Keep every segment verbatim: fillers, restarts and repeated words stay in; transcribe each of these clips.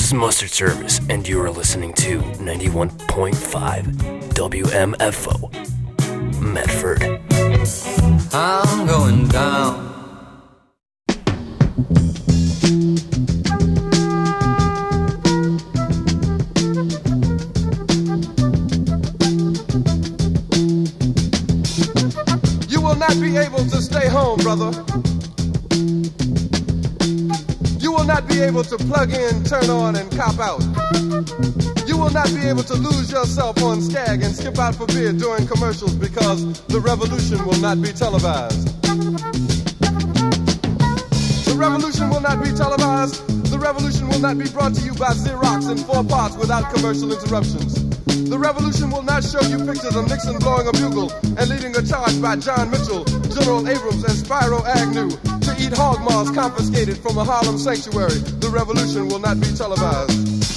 is Mustard Service, and you are listening to ninety-one point five W M F O, Medford. I'm going down. You will not be able to stay home, brother. You will not be able to plug in, turn on, and cop out. You will not be able to lose yourself on Skag and skip out for beer during commercials because the revolution will not be televised. The revolution will not be televised. The revolution will not be brought to you by Xerox in four parts without commercial interruptions. The revolution will not show you pictures of Nixon blowing a bugle and leading a charge by John Mitchell, General Abrams, and Spyro Agnew to eat hog maws confiscated from a Harlem sanctuary. The revolution will not be televised.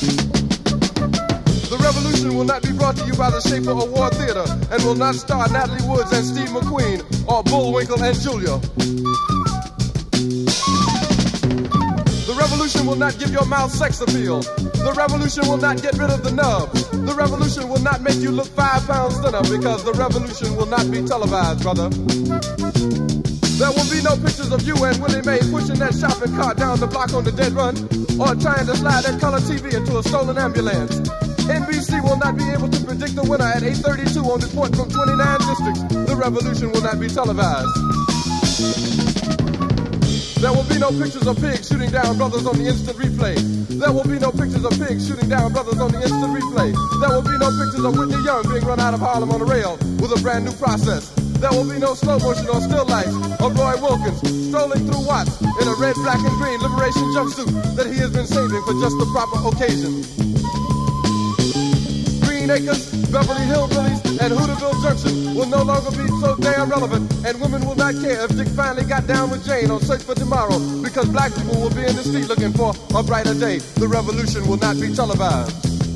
The revolution will not be brought to you by the Schaefer Award Theater and will not star Natalie Woods and Steve McQueen or Bullwinkle and Julia. The revolution will not give your mouth sex appeal. The revolution will not get rid of the nubs. The revolution will not make you look five pounds thinner because the revolution will not be televised, brother. There will be no pictures of you and Willie Mae pushing that shopping cart down the block on the dead run or trying to slide that color T V into a stolen ambulance. N B C will not be able to predict the winner at eight thirty-two on report from twenty-nine districts. The revolution will not be televised. There will be no pictures of pigs shooting down brothers on the instant replay. There will be no pictures of pigs shooting down brothers on the instant replay. There will be no pictures of Whitney Young being run out of Harlem on a rail with a brand new process. There will be no slow motion or still life of Roy Wilkins strolling through Watts in a red, black, and green liberation jumpsuit that he has been saving for just the proper occasion. Green Acres, Beverly Hillbillies, and Hooterville Junction will no longer be so damn relevant, and women will not care if Dick finally got down with Jane on Search for Tomorrow because black people will be in the street looking for a brighter day. The revolution will not be televised.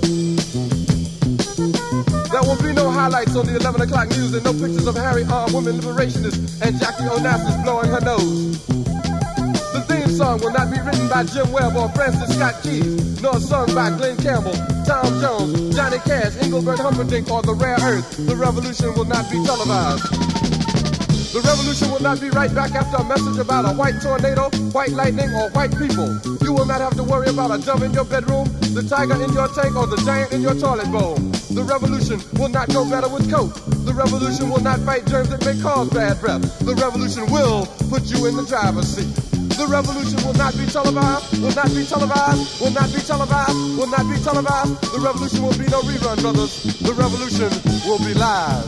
There will be no highlights on the eleven o'clock news and no pictures of Harry armed women liberationists and Jackie Onassis blowing her nose. The theme song will not be written by Jim Webb or Francis Scott Keys, nor sung by Glenn Campbell, Tom Jones, Johnny Cash, Engelbert Humperdinck, or The Rare Earth. The revolution will not be televised. The revolution will not be right back after a message about a white tornado, white lightning, or white people. You will not have to worry about a dove in your bedroom, the tiger in your tank, or the giant in your toilet bowl. The revolution will not go better with coke. The revolution will not fight germs that may cause bad breath. The revolution will put you in the driver's seat. The revolution will not be televised, will not be televised, will not be televised, will not be televised. The revolution will be no rerun, brothers. The revolution will be live.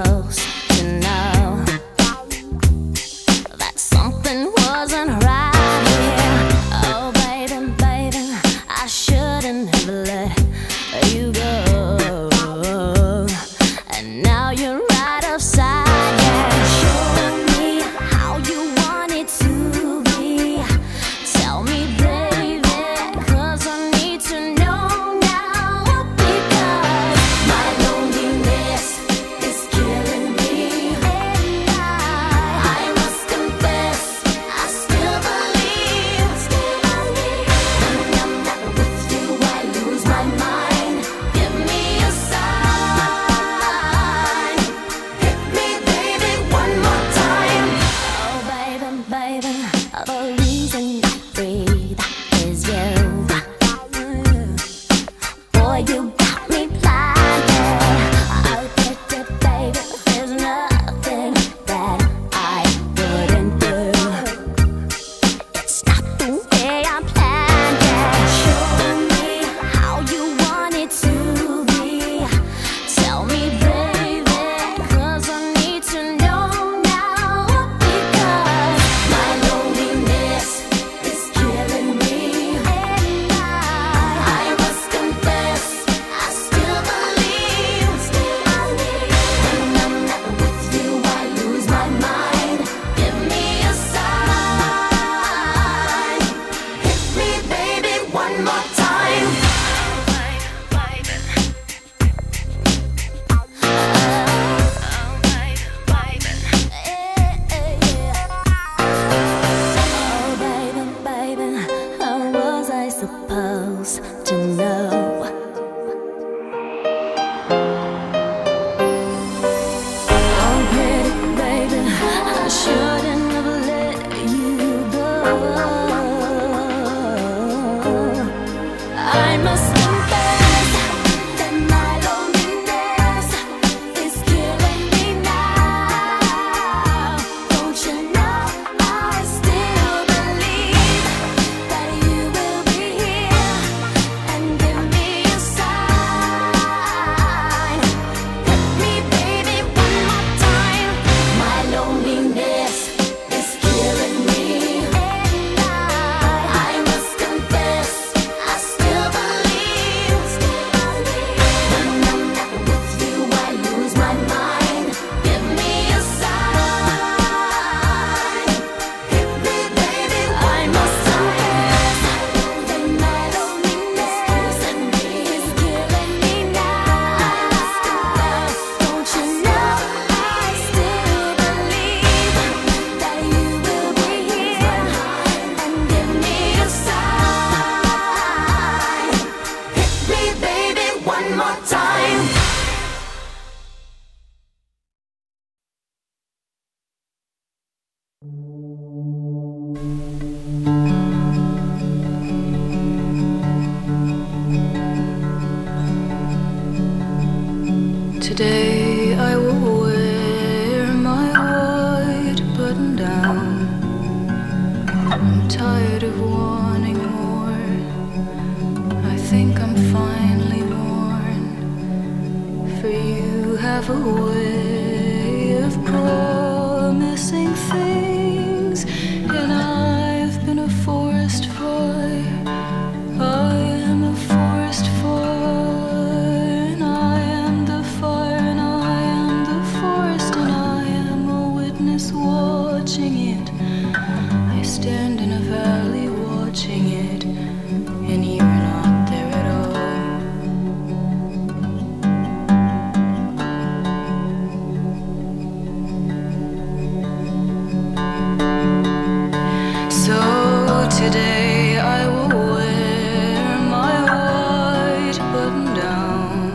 Something wasn't right. Today I will wear my white button down. I'm tired of wanting more. I think I'm finally worn. For you have a way of promising things, and I've been a forest fire. I am a forest fire, and I am the fire, and I am the forest, and I am a witness watching it. I stand in a valley watching it, and you're not there at all. So today I will wear my white button down.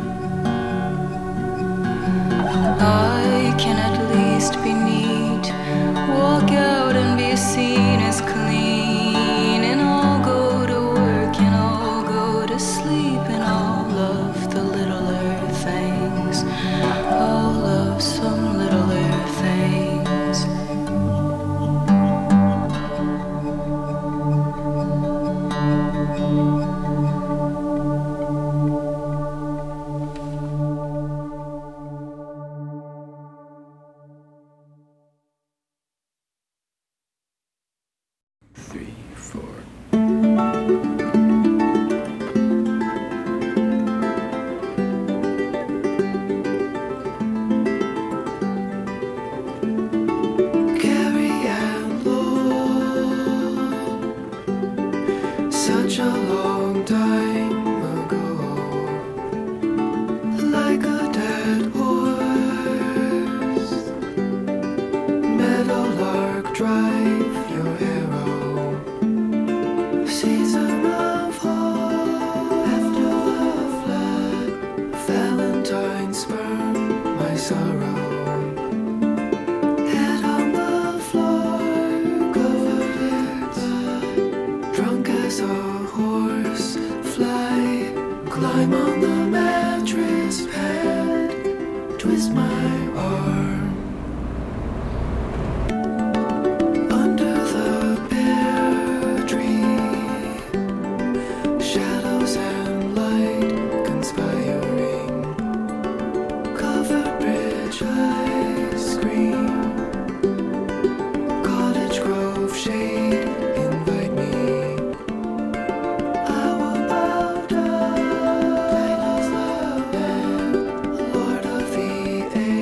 I can at least be neat, walk out and be seen as clean, and I'll go to work and I'll go to sleep, and I'll love the littler things. I'll love some littler things. Three, four. Carrie Ann Lowell, such a long time ago, like a dead horse, meadowlark drive your arrow. Season of hope after the flood, Valentine spurned my sorrow. Head on the floor, covered in blood, drunk as a horse, fly, climb on the mattress pad, twist my arm. Under the pear tree, shadows and light conspiring, covered bridge ice cream, cottage grove shade invite me. I will bow down, Lord of the air.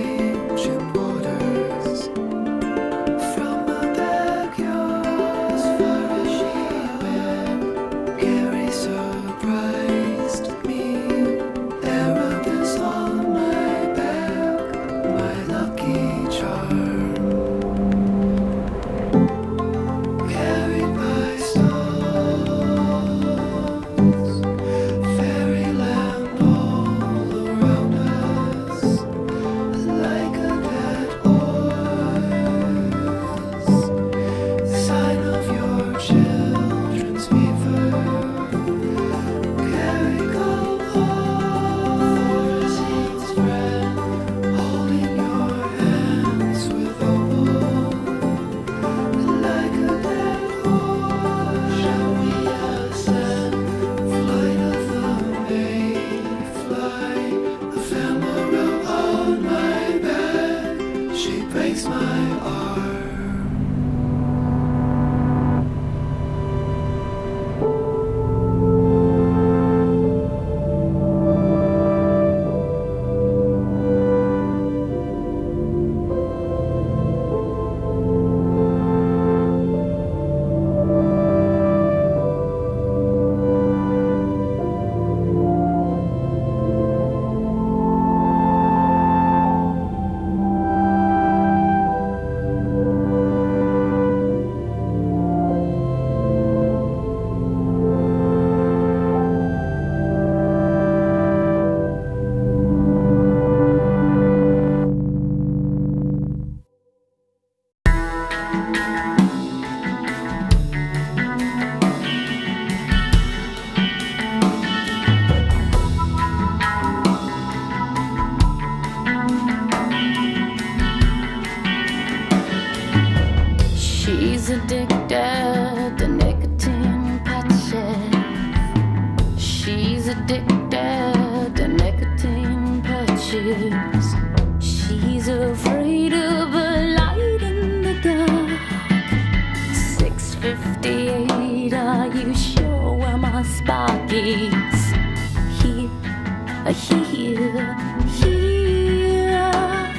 my sparkies. Here, here, here.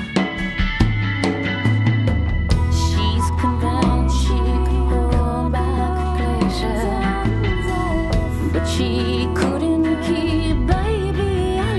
She's convinced she could hold back a glacier, but she couldn't keep baby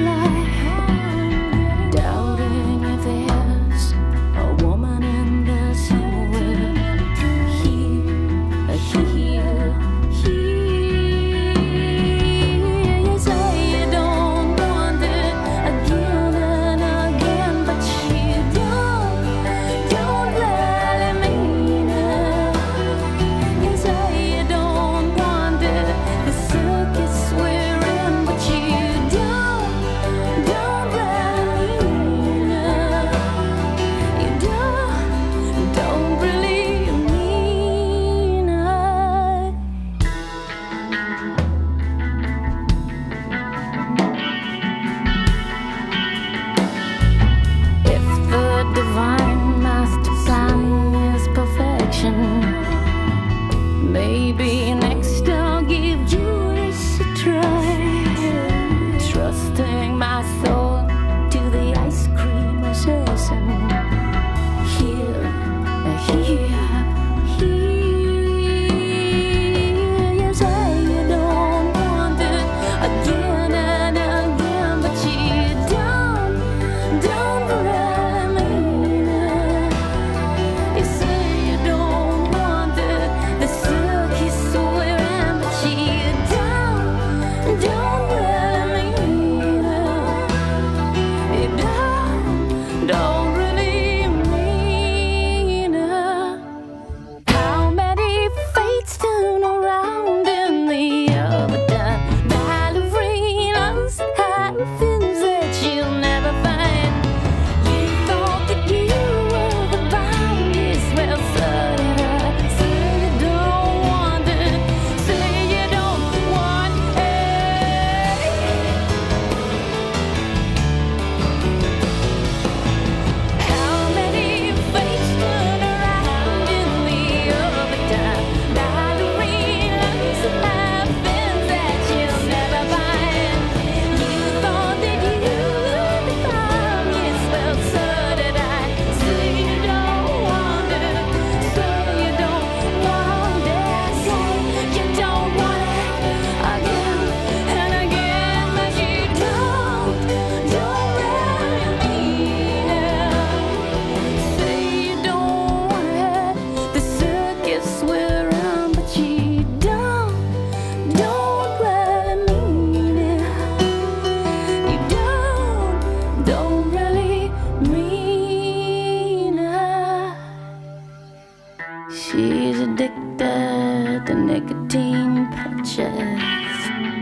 alive. Doubting if there's a woman in this world. Here, here, here. You say you don't want it again and again, but you don't, don't really mean it. You say you don't want it, the circus we're in, but you don't, don't really mean it. You don't, don't really mean it. If the divine master plan is perfection, maybe next I'll give Judas a try. Trusting my soul to the ice cream assassin. Here, here, here. You say you don't want it again and again, but you don't, don't really mean it. You say you don't want it, the circus we're in, but you don't, don't really mean it. You don't, don't really mean it. How many fates turn around in the overdone? Ballerinas have fins that you'll never find. You thought that you were the bounties, well, so did I. Say you don't want it, say you don't want it. How many fates turn around in the overdone? Ballerinas have fins that you'll never find. You thought that you were the bounties, well, so did I. Say you don't want it, say you don't want it, say you don't want it again and again, but you don't, don't really mean it. Say you don't want it, the circus we're in, but you don't, don't really mean it. You don't, don't really mean it. She's addicted to nicotine patches.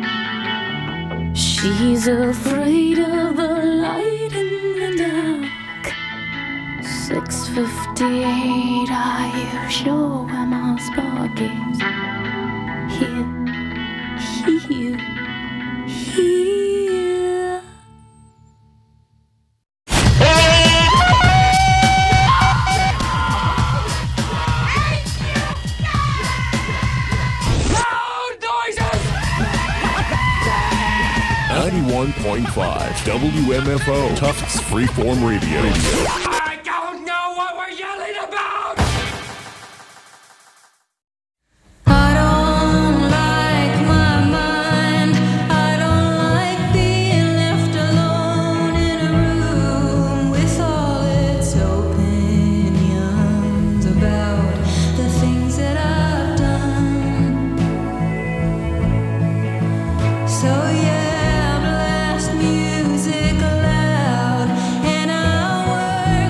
She's afraid of the light in the dark. six fifty-eight, are you sure where my sparkies? Here, here, here. ninety-one point five W M F O Tufts Freeform Radio. I don't know what we're yelling about! I don't like my mind. I don't like being left alone in a room with all its opinions about the things that I've done. So yeah, blast music loud and I'll work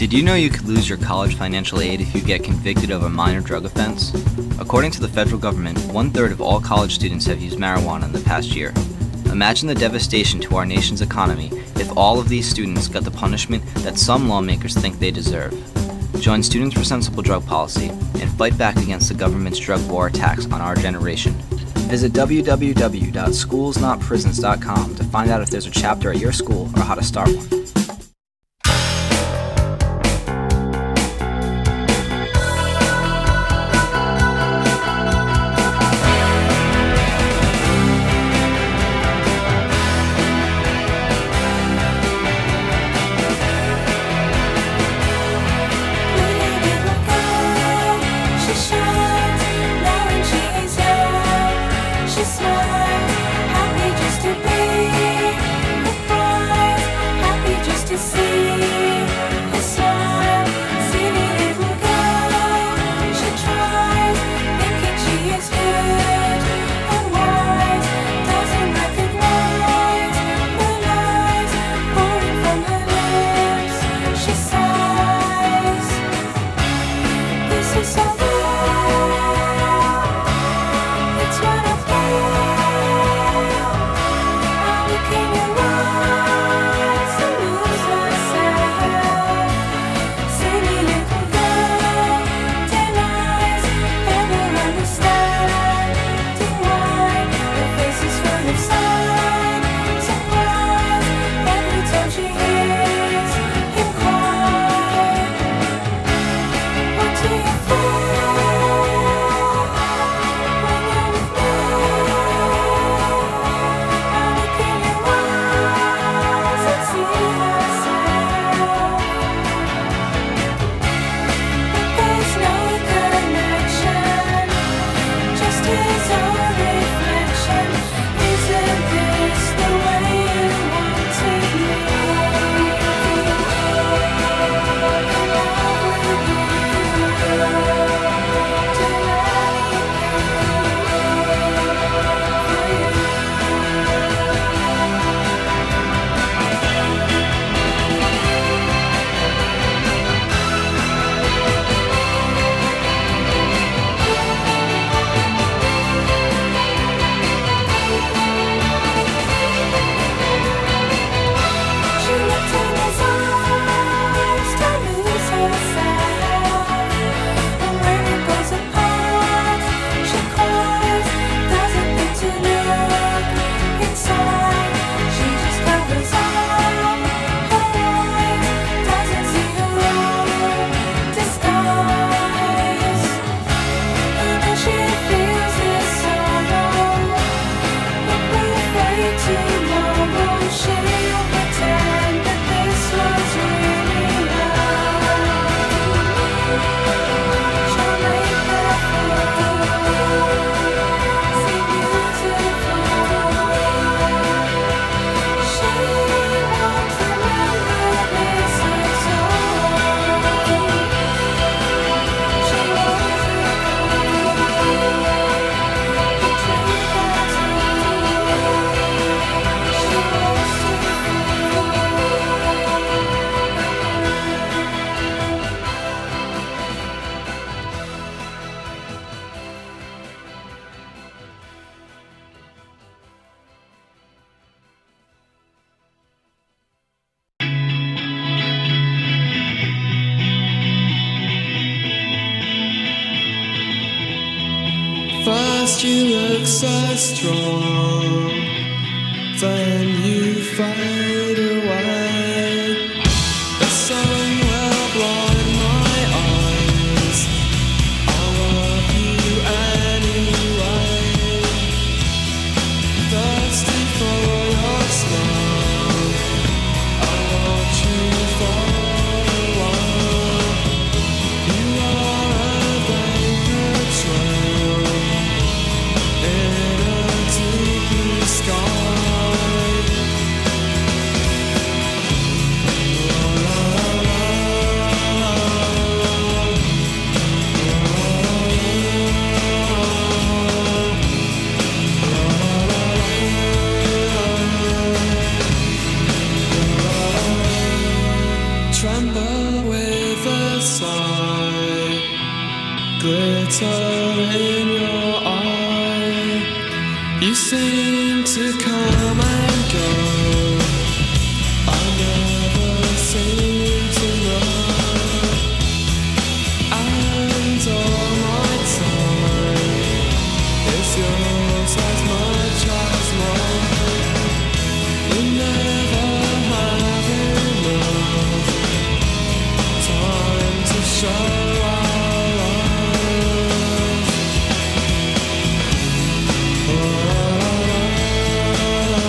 Did you know you could lose your college financial aid if you get convicted of a minor drug offense? According to the federal government, one-third of all college students have used marijuana in the past year. Imagine the devastation to our nation's economy if all of these students got the punishment that some lawmakers think they deserve. Join Students for Sensible Drug Policy and fight back against the government's drug war attacks on our generation. Visit w w w dot schools not prisons dot com to find out if there's a chapter at your school or how to start one. First you look so strong, then you fade away. The sun will blind my eyes, I love you anyway. Thirsty for your smile, I watch you fall away. You are a vapor trail in a deep blue sky. glitter in your eye. You seem to come and go. I never seem to know. And all my time is yours as much as mine. We never have enough time to show our love. Oh,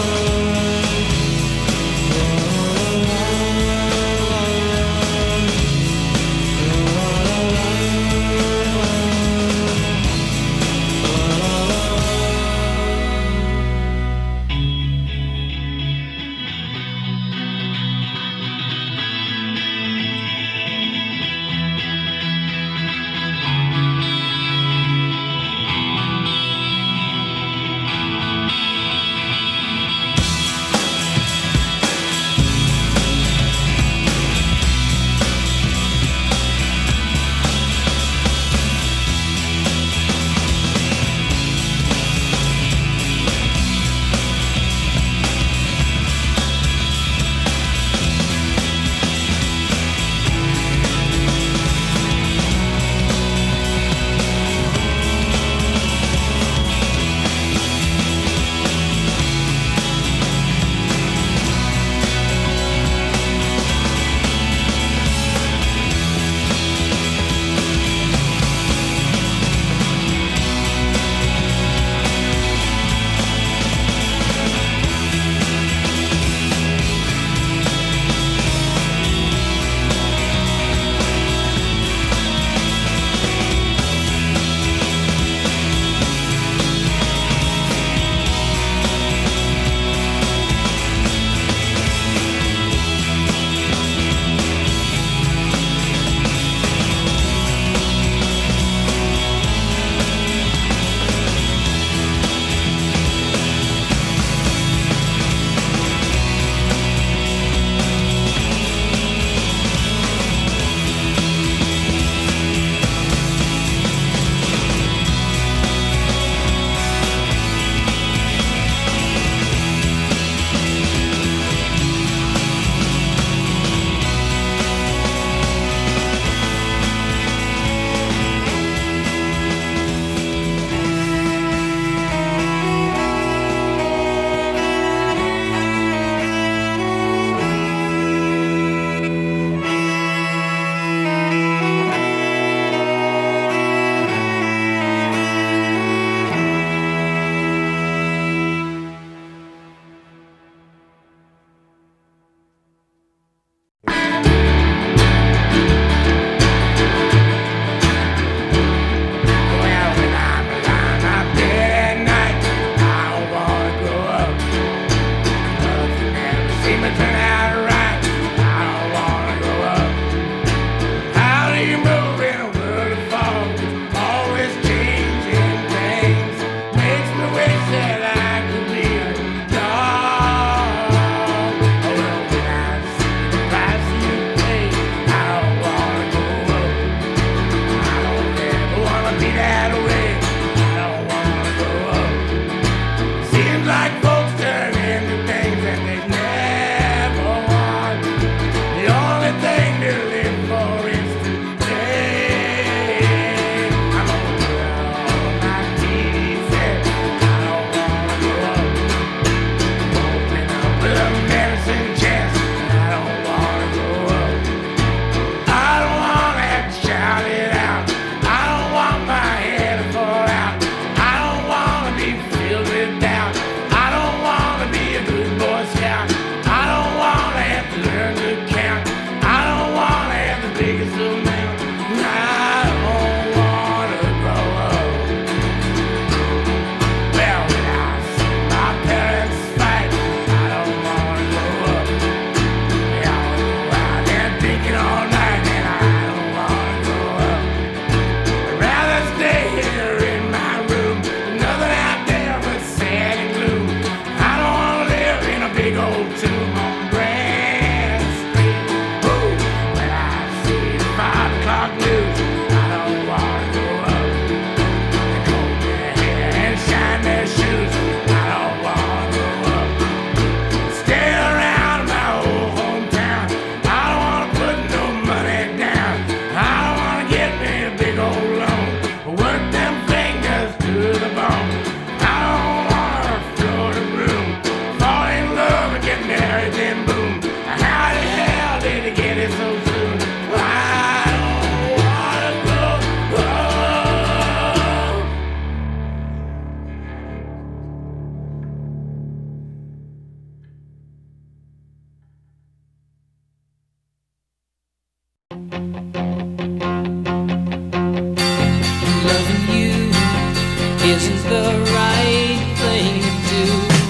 Loving you isn't the right thing to do.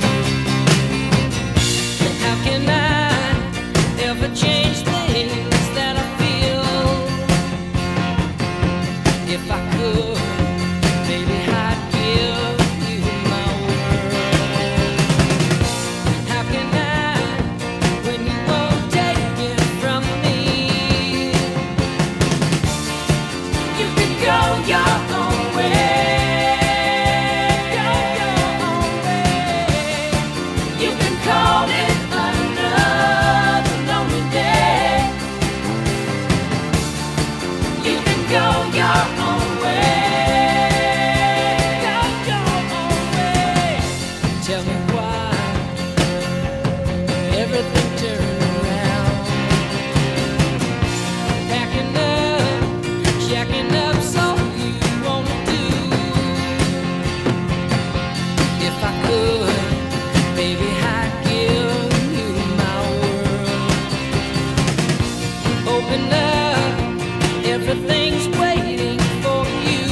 How can I ever change things that I feel? If I could, baby, I'd give you my world. How can I, when you won't take it from me? You can go your own way. Go your own way. You can call it another lonely day. You can go your own way. Go your own way. Tell me why everything turned around. Packing up, jacking up, so you wanna do. If I could, baby, I'd give you my world. Open up, everything's waiting for you.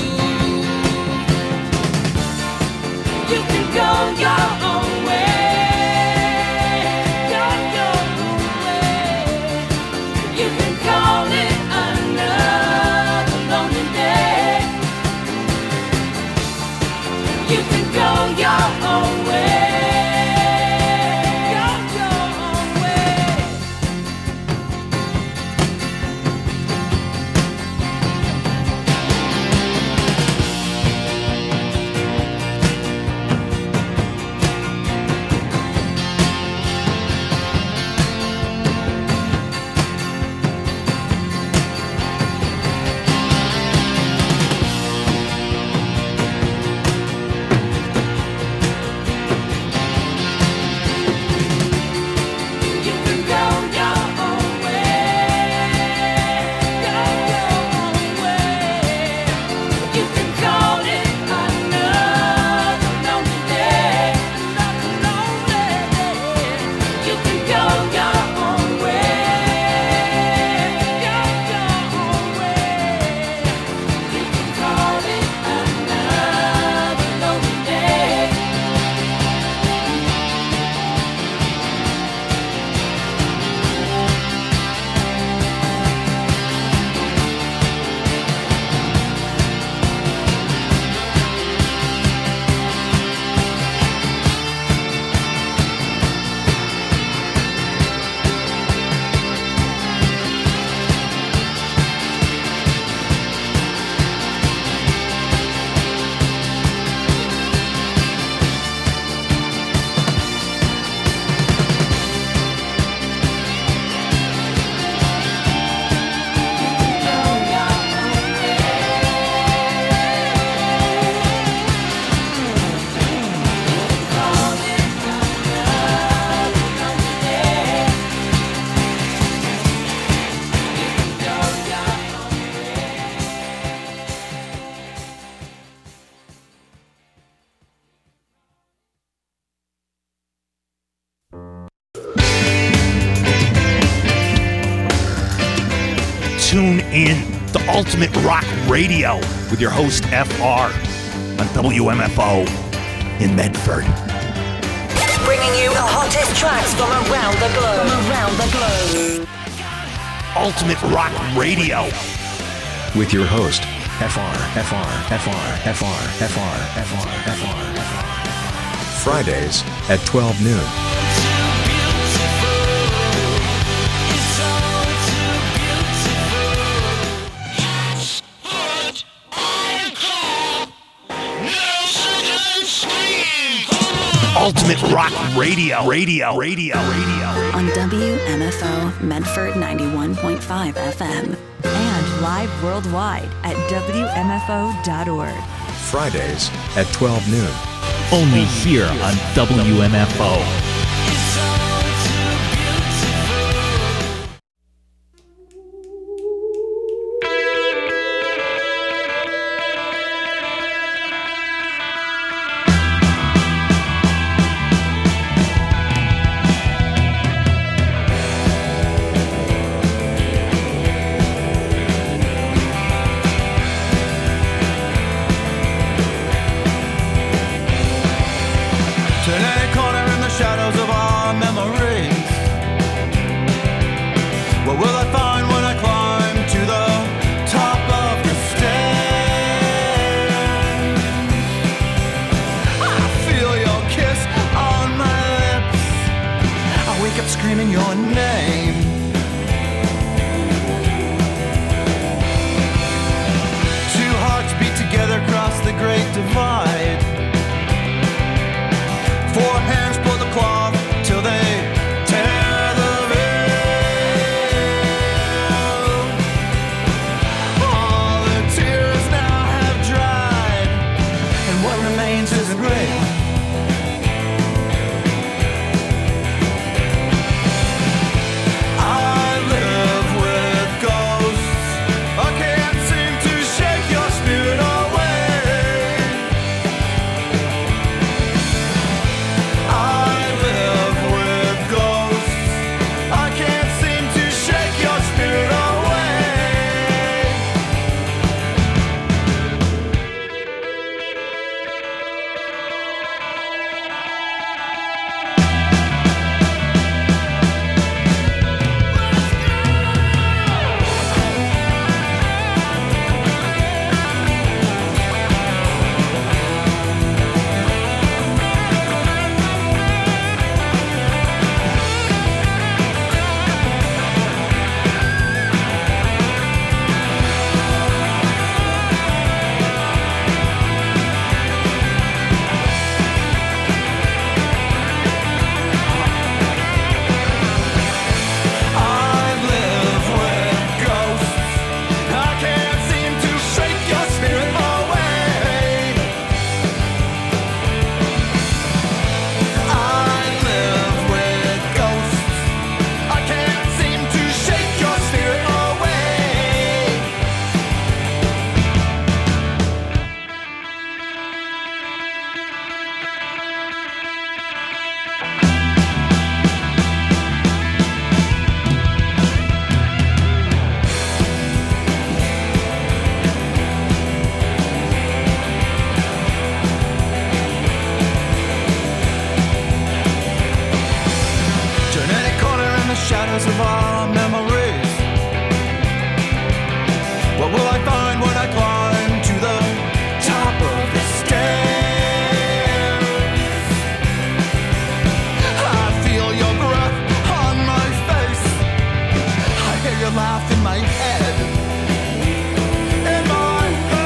You can go your own way. Go your own way. You can call it another lonely day. You can go your own way. Go your own way. You can go your own way. Go your own way. You can call it another lonely day. Another lonely day. You can go your own way. Go your own way. You can call it another lonely day. Tune in to Ultimate Rock Radio with your host F R on W M F O in Medford. Bringing you the hottest tracks from around the globe. From around the globe. Ultimate Rock Radio with your host F R, F R, F R, F R, F R, F R, F R, F R. Fridays at twelve noon. Ultimate Rock Radio, Radio, Radio, Radio. On W M F O Medford ninety-one point five F M. And live worldwide at W M F O dot org. Fridays at twelve noon. Only here on W M F O. name. Two hearts beat together across the great divide. Four hands pull the cloth till they tear the veil. All the tears now have dried, and what remains is a grave. Shadows of our memories. What will I find when I climb to the top of the stairs? I feel your breath on my face. I hear your laugh in my head. In my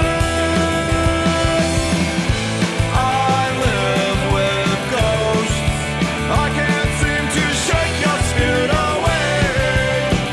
head. I live with ghosts. I can't seem to shake your spirit away.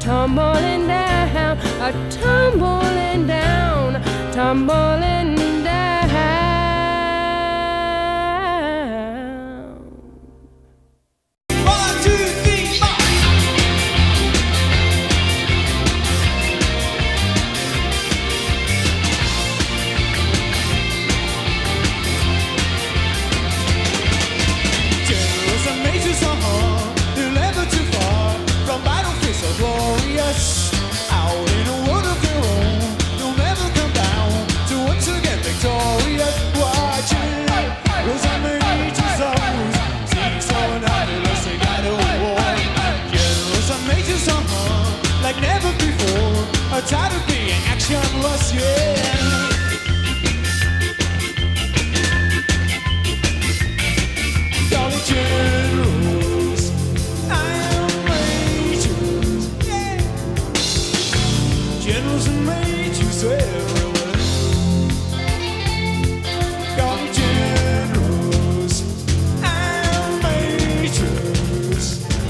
tumbling down, a tumbling down, tumbling down. One, two, three, four. Generals and majors are hard, they're never too far from battlefields so glorious. Out in a world of their own, they'll never come down to once again victorious. Watching those are majors always seeing someone out unless they got a war. Generals and majors are hard like never before, are tired of being actionless, yeah. Generals, I am majors, yeah. Generals and majors everywhere. Call me generals, I am majors.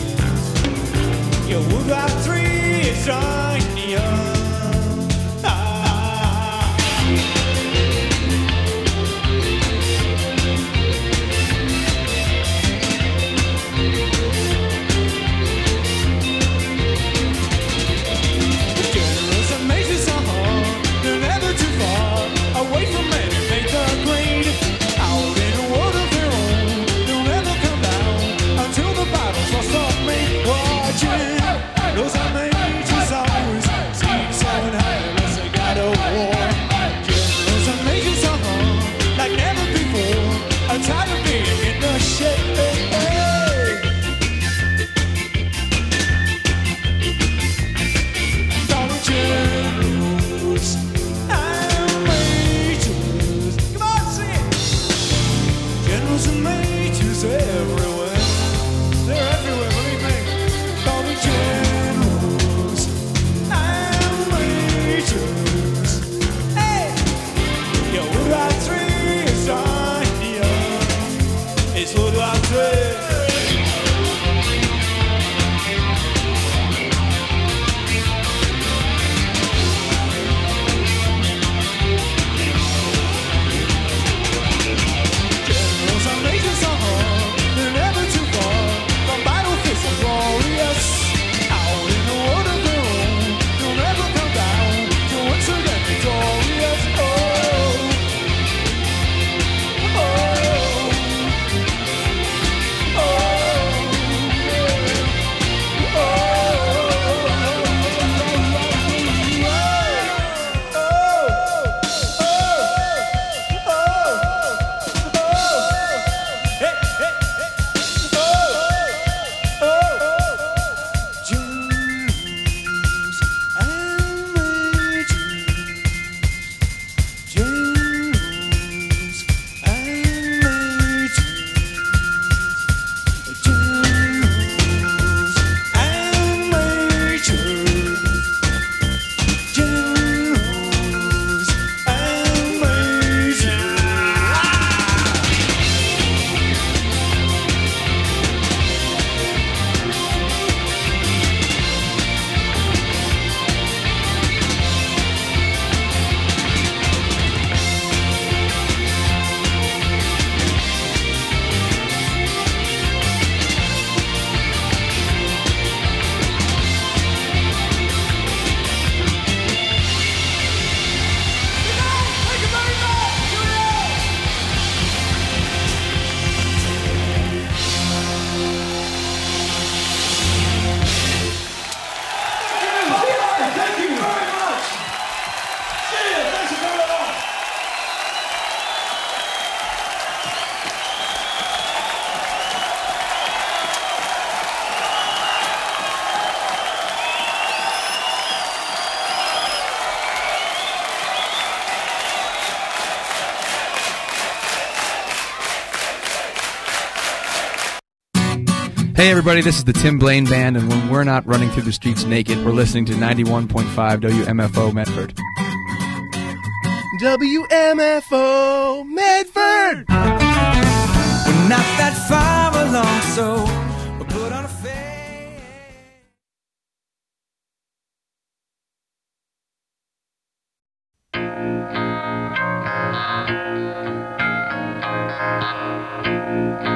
Your World War Three is on the Generals and majors are hard, they're never too far away from men who make the grade. Out in a world of their own, they'll never come down until the battle's lost on me. Watching those are majors always seeing someone high unless they got a war. Generals and majors are hard like never before, I'm tired of being in the shade. Generals, I'm majors. Come on, sing it. Generals and majors everywhere. They're everywhere, believe me. Call me generals. I'm majors. Hey, yo, World War Three is on the air. It's World War Three. Generals and majors are hard, they're never too far from battlefields so glorious. Out in the world of their own, they'll never come down to once again victorious. Oh, oh, oh, Hey everybody, this is the Tim Blaine Band, and when we're not running through the streets naked, we're listening to ninety-one point five W M F O Medford. W M F O Medford! We're not that far along, so Thank